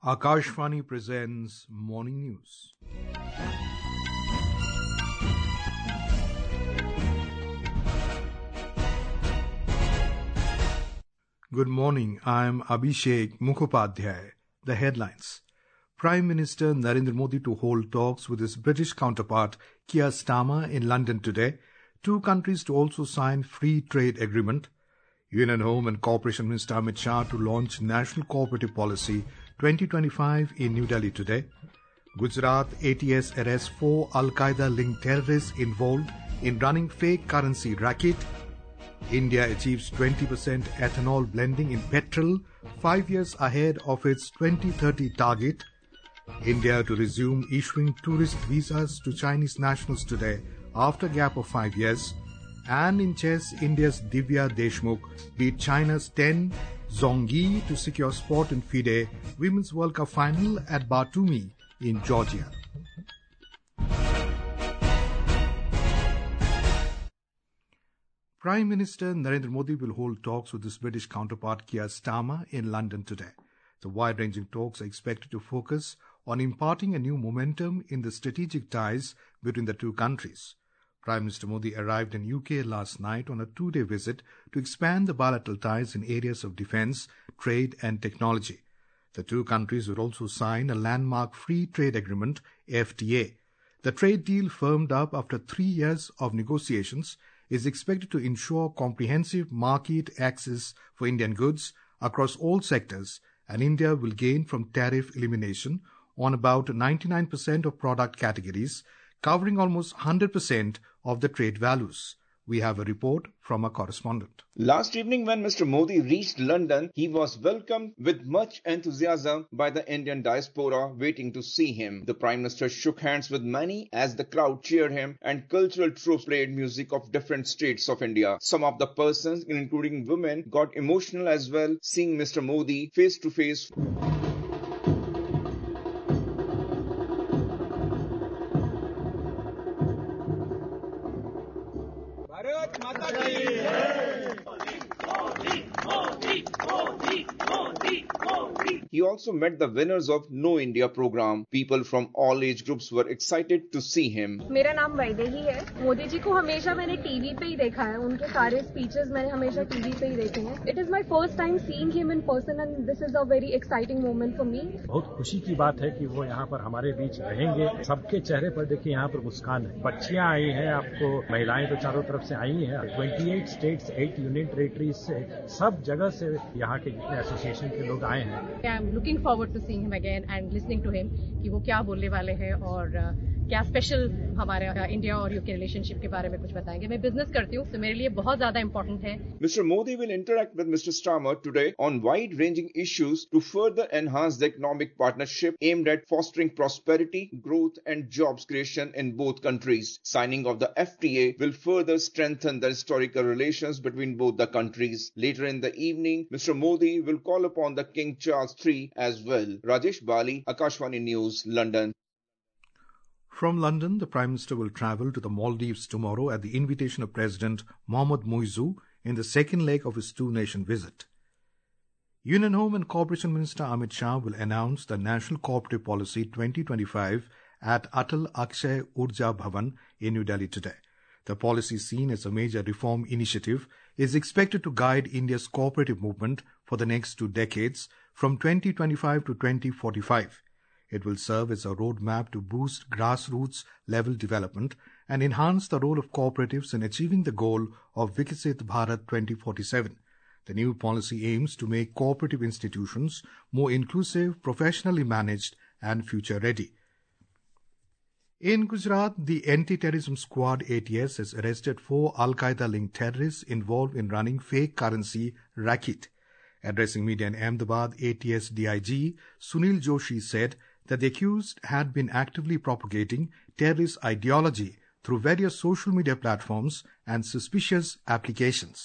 Akashvani presents Morning News. Good morning, I am Abhishek Mukhopadhyay. The headlines. Prime Minister Narendra Modi to hold talks with his British counterpart Keir Starmer in London today. Two countries to also sign free trade agreement. Union Home and Corporation Minister Amit Shah to launch National Cooperative Policy 2025 in New Delhi today. Gujarat ATS arrests 4 Al-Qaeda-linked terrorists involved in running fake currency racket. India achieves 20% ethanol blending in petrol, 5 years ahead of its 2030 target. India to resume issuing tourist visas to Chinese nationals today after a gap of 5 years. And in chess, India's Divya Deshmukh beat China's Ten Zhongyi to secure spot in FIDE Women's World Cup final at Batumi in Georgia. Prime Minister Narendra Modi will hold talks with his British counterpart Keir Starmer in London today. The wide-ranging talks are expected to focus on imparting a new momentum in the strategic ties between the two countries. Prime Minister Modi arrived in UK last night on a 2-day visit to expand the bilateral ties in areas of defence, trade and technology. The two countries will also sign a landmark free trade agreement, FTA. The trade deal, firmed up after 3 years of negotiations, is expected to ensure comprehensive market access for Indian goods across all sectors, and India will gain from tariff elimination on about 99% of product categories, covering almost 100% of the trade values. We have a report from a correspondent. Last evening when Mr. Modi reached London, he was welcomed with much enthusiasm by the Indian diaspora waiting to see him. The Prime Minister shook hands with many as the crowd cheered him and cultural troops played music of different states of India. Some of the persons, including women, got emotional as well seeing Mr. Modi face to face. He also met the winners of No India program. People from all age groups were excited to see him. मेरा नाम वैदेही है. मोदी जी को हमेशा मैंने TV पे ही देखा है. उनके सारे स्पीचेस मैंने हमेशा टीवी पे ही देखे हैं. It is my first time seeing him in person and this is a very exciting moment for me. बहुत खुशी की बात है कि वो यहाँ पर हमारे बीच रहेंगे. सबके चेहरे पर देखिए यहाँ पर मुस्कान है. बच्चियाँ आई हैं, आपको महिलाएं तो चारों तरफ से आई हैं. 28 स्टेट्स, 8 यूनियन टेरिटरीज से, सब जगह से यहाँ के जितने एसोसिएशन के लोग आए हैं. I'm looking forward to seeing him again and listening to him कि वो क्या बोलने वाले हैं और क्या स्पेशल हमारे इंडिया और यूके रिलेशनशिप के बारे में कुछ बताएंगे. मैं बिजनेस करती हूँ तो मेरे लिए बहुत ज्यादा इम्पोर्टेंट है. Mr. Modi will interact with Mr. Starmer today on wide-ranging issues to further enhance the economic partnership aimed at fostering prosperity, growth and jobs creation in both countries. Signing of the FTA will further strengthen the historical relations between both the countries. Later in the evening, Mr. Modi will call upon the King Charles III as well. Rajesh Bali, Akashvani News, London. From London, the Prime Minister will travel to the Maldives tomorrow at the invitation of President Mohamed Muizzu in the second leg of his two-nation visit. Union Home and Corporation Minister Amit Shah will announce the National Cooperative Policy 2025 at Atal Akshay Urja Bhavan in New Delhi today. The policy, seen as a major reform initiative, is expected to guide India's cooperative movement for the next 2 decades from 2025 to 2045. It will serve as a roadmap to boost grassroots level development and enhance the role of cooperatives in achieving the goal of Viksit Bharat 2047. The new policy aims to make cooperative institutions more inclusive, professionally managed and future-ready. In Gujarat, the Anti-Terrorism Squad ATS has arrested 4 Al-Qaeda-linked terrorists involved in running fake currency racket. Addressing media in Ahmedabad, ATS DIG Sunil Joshi said that the accused had been actively propagating terrorist ideology through various social media platforms and suspicious applications.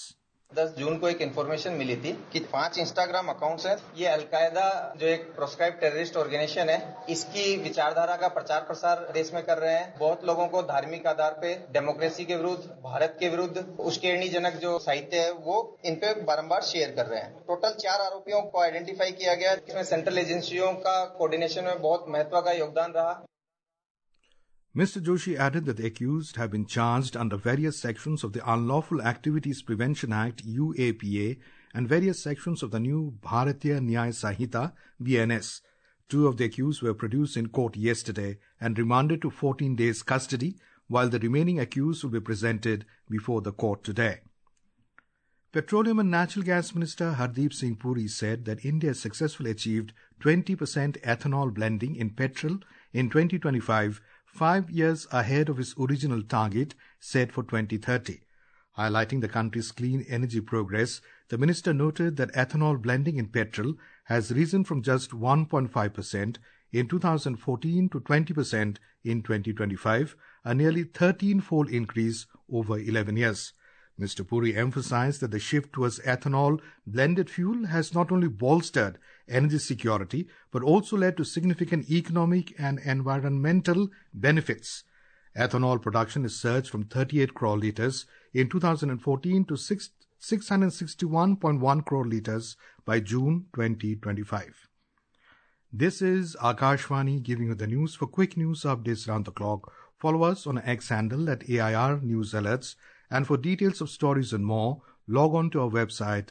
10 जून को एक information मिली थी कि 5 Instagram accounts हैं, ये al Qaeda जो एक proscribe terrorist organisation है, इसकी विचारधारा का प्रचार प्रसार देश में कर रहे हैं। बहुत लोगों को धार्मिक आधार पे डेमोक्रेसी के विरुद्ध, भारत के विरुद्ध उश्केरनीजनक जो साहित्य है वो इन पे बारंबार शेयर कर रहे हैं। टोटल 4 आरोपियों को आइडेंटिफाई किया गया, इसमें सेंट्रल एजेंसियों का कोऑर्डिनेशन में बहुत महत्व का योगदान रहा। Mr. Joshi added that the accused have been charged under various sections of the Unlawful Activities Prevention Act UAPA and various sections of the new Bharatiya Nyaya Sanhita BNS. 2 of the accused were produced in court yesterday and remanded to 14 days custody, while the remaining accused will be presented before the court today. Petroleum and Natural Gas Minister Hardeep Singh Puri said that India has successfully achieved 20% ethanol blending in petrol in 2025, 5 years ahead of its original target set for 2030. Highlighting the country's clean energy progress, the minister noted that ethanol blending in petrol has risen from just 1.5% in 2014 to 20% in 2025, a nearly 13-fold increase over 11 years. Mr. Puri emphasized that the shift towards ethanol-blended fuel has not only bolstered energy security, but also led to significant economic and environmental benefits. Ethanol production has surged from 38 crore litres in 2014 to 661.1 crore litres by June 2025. This is Akashvani giving you the news. For quick news updates around the clock, follow us on X handle at AIR News Alerts. And for details of stories and more, log on to our website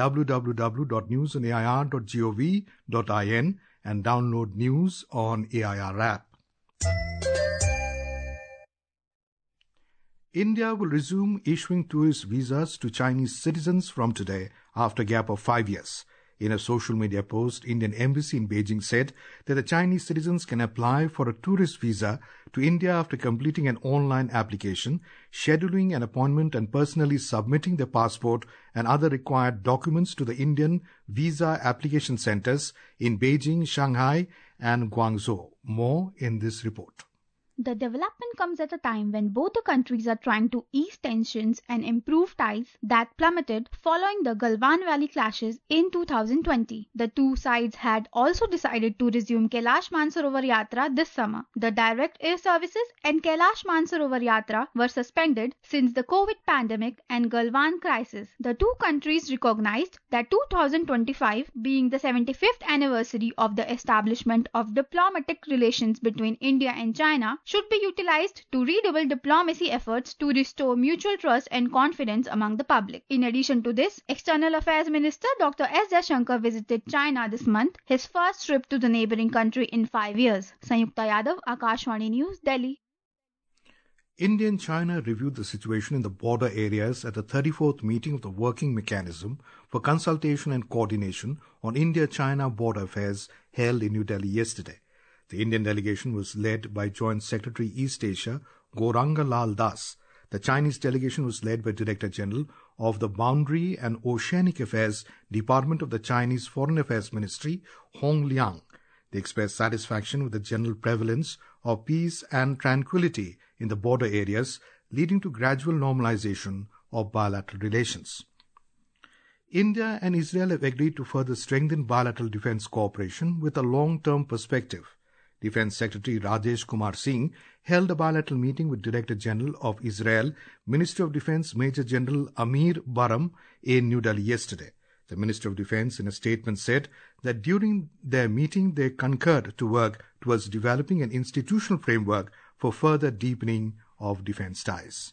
www.newsonair.gov.in and download news on AIR app. India will resume issuing tourist visas to Chinese citizens from today after a gap of 5 years. In a social media post, Indian Embassy in Beijing said that the Chinese citizens can apply for a tourist visa to India after completing an online application, scheduling an appointment and personally submitting their passport and other required documents to the Indian visa application centers in Beijing, Shanghai and Guangzhou. More in this report. The development comes at a time when both the countries are trying to ease tensions and improve ties that plummeted following the Galwan Valley clashes in 2020. The two sides had also decided to resume Kailash Mansarovar Yatra this summer. The direct air services and Kailash Mansarovar Yatra were suspended since the COVID pandemic and Galwan crisis. The two countries recognized that 2025, being the 75th anniversary of the establishment of diplomatic relations between India and China, should be utilized to redouble diplomacy efforts to restore mutual trust and confidence among the public. In addition to this, External Affairs Minister Dr. S. Jaishankar visited China this month, his first trip to the neighboring country in 5 years. Sanyukta Yadav, Akashvani News, Delhi. India and China reviewed the situation in the border areas at the 34th meeting of the Working Mechanism for Consultation and Coordination on India-China Border Affairs held in New Delhi yesterday. The Indian delegation was led by Joint Secretary East Asia, Gauranga Lal Das. The Chinese delegation was led by Director General of the Boundary and Oceanic Affairs Department of the Chinese Foreign Affairs Ministry, Hong Liang. They expressed satisfaction with the general prevalence of peace and tranquility in the border areas, leading to gradual normalization of bilateral relations. India and Israel have agreed to further strengthen bilateral defense cooperation with a long-term perspective. Defense Secretary Rajesh Kumar Singh held a bilateral meeting with Director General of Israel, Ministry of Defense Major General Amir Baram in New Delhi yesterday. The Minister of Defense in a statement said that during their meeting they concurred to work towards developing an institutional framework for further deepening of defense ties.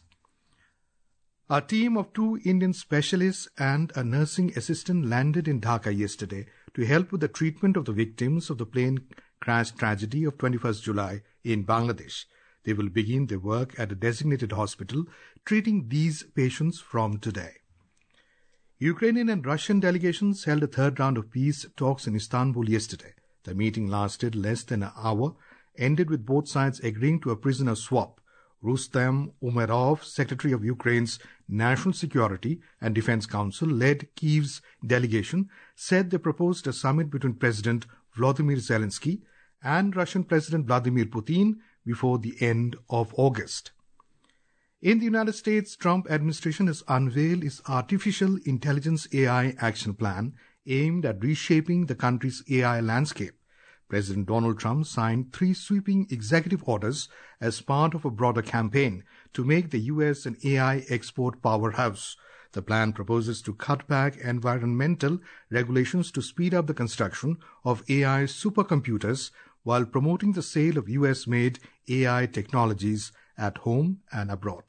A team of 2 Indian specialists and a nursing assistant landed in Dhaka yesterday to help with the treatment of the victims of the plane crash tragedy of 21st July in Bangladesh. They will begin their work at a designated hospital treating these patients from today. Ukrainian and Russian delegations held a third round of peace talks in Istanbul yesterday. The meeting lasted less than an hour, ended with both sides agreeing to a prisoner swap. Rustem Umerov, Secretary of Ukraine's National Security and Defense Council, led Kyiv's delegation, said they proposed a summit between President Volodymyr Zelensky and Russian President Vladimir Putin before the end of August. In the United States, Trump administration has unveiled its Artificial Intelligence AI Action Plan aimed at reshaping the country's AI landscape. President Donald Trump signed 3 sweeping executive orders as part of a broader campaign to make the U.S. an AI export powerhouse. The plan proposes to cut back environmental regulations to speed up the construction of AI supercomputers while promoting the sale of U.S.-made AI technologies at home and abroad.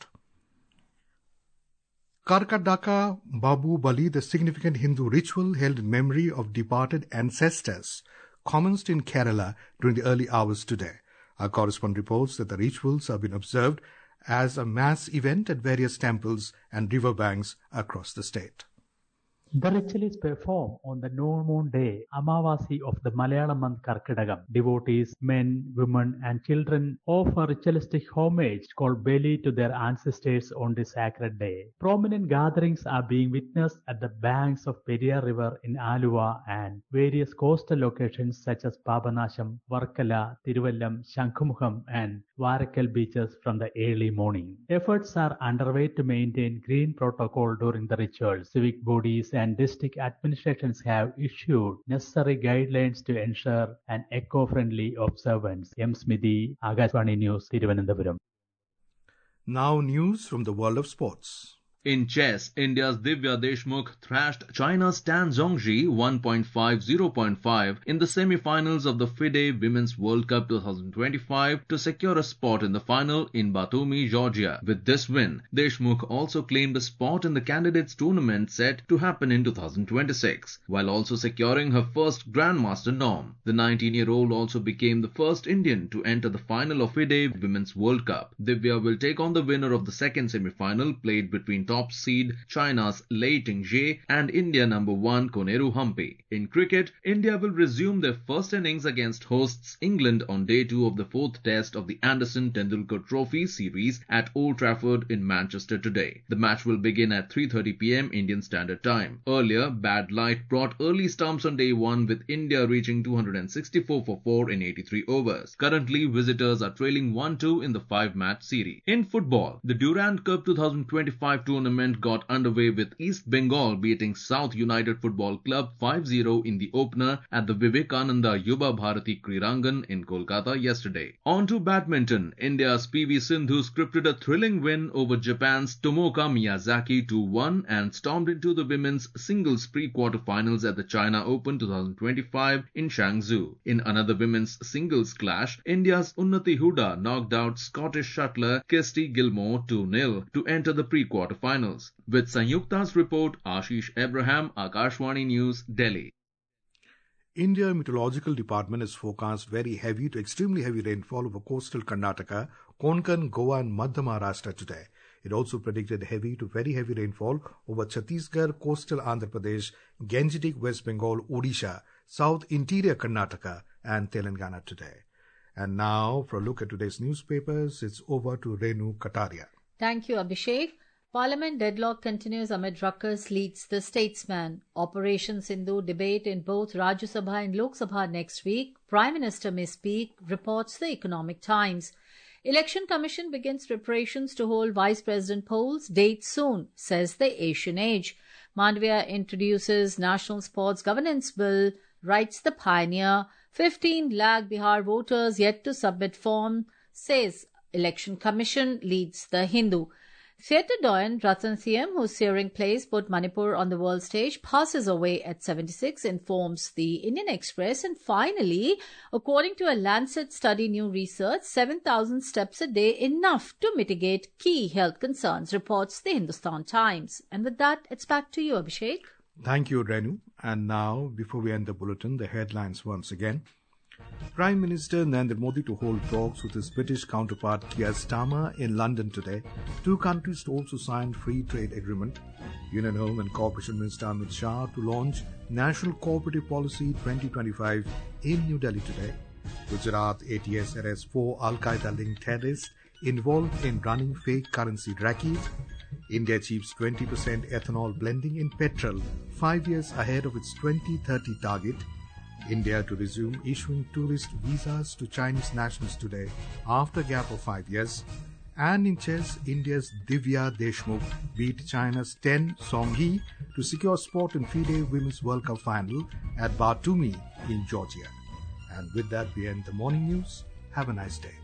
Karkadaka Babu Bali, the significant Hindu ritual held in memory of departed ancestors, commenced in Kerala during the early hours today. Our correspondent reports that the rituals have been observed as a mass event at various temples and riverbanks across the state. The ritual is performed on the new moon day, Amavasi of the Malayalam month Karkidakam. Devotees, men, women and children offer ritualistic homage called Bali to their ancestors on this sacred day. Prominent gatherings are being witnessed at the banks of Periyar River in Aluva and various coastal locations such as Papanasham, Varkala, Tiruvallam, Shankumukham and Varakal beaches from the early morning. Efforts are underway to maintain green protocol during the ritual. Civic bodies and district administrations have issued necessary guidelines to ensure an eco-friendly observance. M. Smithy, Akashvani News, Thiruvananthapuram. Now news from the world of sports. In chess, India's Divya Deshmukh thrashed China's Tan Zhongzhi 1.5-0.5 in the semi-finals of the FIDE Women's World Cup 2025 to secure a spot in the final in Batumi, Georgia. With this win, Deshmukh also claimed a spot in the candidates tournament set to happen in 2026, while also securing her first Grandmaster norm. The 19-year-old also became the first Indian to enter the final of FIDE Women's World Cup. Divya will take on the winner of the second semi-final played between top seed China's Lei Tingzhe and India number 1 Koneru Hampi. In cricket, India will resume their first innings against hosts England on day 2 of the 4th test of the Anderson Tendulkar Trophy series at Old Trafford in Manchester today. The match will begin at 3:30 p.m. Indian Standard Time. Earlier, bad light brought early stumps on day 1 with India reaching 264 for 4 in 83 overs. Currently, visitors are trailing 1-2 in the 5-match series. In football, the Durand Cup 2025 tournament got underway with East Bengal beating South United Football Club 5-0 in the opener at the Vivekananda Yuba Bharati Krirangan in Kolkata yesterday. On to badminton, India's PV Sindhu scripted a thrilling win over Japan's Tomoka Miyazaki 2-1 and stormed into the women's singles pre-quarterfinals at the China Open 2025 in Changzhou. In another women's singles clash, India's Unnati Huda knocked out Scottish shuttler Kirsty Gilmore 2-0 to enter the pre-quarterfinals. With Sanyukta's report, Ashish Abraham, Akashvani News, Delhi. India Meteorological Department has forecast very heavy to extremely heavy rainfall over coastal Karnataka, Konkan, Goa and Madhya Maharashtra today. It also predicted heavy to very heavy rainfall over Chhattisgarh, coastal Andhra Pradesh, Gangetic West Bengal, Odisha, South Interior Karnataka and Telangana today. And now, for a look at today's newspapers, it's over to Renu Kataria. Thank you, Abhishek. Parliament deadlock continues amid ruckus, leads the Statesman. Operation Sindhu debate in both Rajya Sabha and Lok Sabha next week. Prime Minister may speak, reports the Economic Times. Election Commission begins preparations to hold Vice President polls. Date soon, says the Asian Age. Mandavia introduces National Sports Governance Bill, writes the Pioneer. 15 lakh Bihar voters yet to submit form, says Election Commission, leads the Hindu. Theatre doyen Ratan Siyam, whose searing plays put Manipur on the world stage, passes away at 76, informs the Indian Express. And finally, according to a Lancet study, new research, 7,000 steps a day enough to mitigate key health concerns, reports the Hindustan Times. And with that, it's back to you, Abhishek. Thank you, Renu. And now, before we end the bulletin, the headlines once again. Prime Minister Narendra Modi to hold talks with his British counterpart Keir Starmer in London today. 2 countries to also sign free trade agreement. Union Home and Corporation Minister Amit Shah to launch National Cooperative Policy 2025 in New Delhi today. Gujarat ATS arrests 4 Al-Qaeda-linked terrorists involved in running fake currency racket. India achieves 20% ethanol blending in petrol 5 years ahead of its 2030 target. India to resume issuing tourist visas to Chinese nationals today after a gap of 5 years. And in chess, India's Divya Deshmukh beat China's Ten Song Hee to secure spot in FIDE Women's World Cup final at Batumi in Georgia. And with that, we end the morning news. Have a nice day.